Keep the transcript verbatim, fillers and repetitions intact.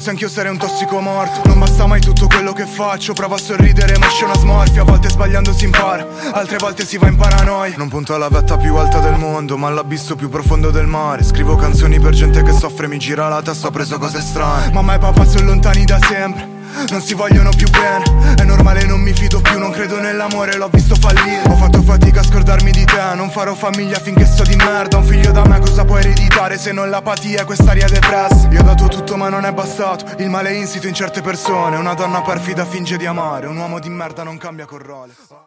Forse anch'io sarei un tossico morto. Non basta mai tutto quello che faccio. Provo a sorridere ma esce una smorfia. A volte sbagliando si impara, altre volte si va in paranoia. Non punto alla vetta più alta del mondo, ma all'abisso più profondo del mare. Scrivo canzoni per gente che soffre, mi gira la testa, ho preso cose strane. Mamma e papà sono lontani da sempre, non si vogliono più bene. È normale, non mi fido più, non credo nell'amore, l'ho visto fallire. Ho fatto fatica a scordarmi di te, non farò famiglia finché sto di merda. Un figlio da me cosa può ereditare se non l'apatia e quest'aria depressa? Io ho dato tutto ma non è bastato, il male è insito in certe persone. Una donna perfida finge di amare, un uomo di merda non cambia con Rolex.